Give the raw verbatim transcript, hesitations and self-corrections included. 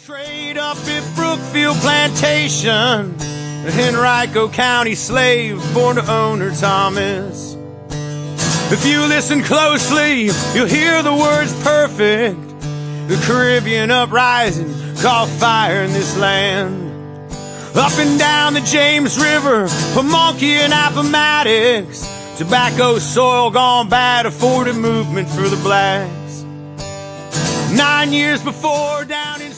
Trade up at Brookfield Plantation, Henrico County slave born to owner Thomas. If you listen closely, you'll hear the words perfect. The Caribbean uprising caught fire in this land. Up and down the James River, Pamunkey and Appomattox, tobacco soil gone bad afforded movement for the blacks. Nine years before, down in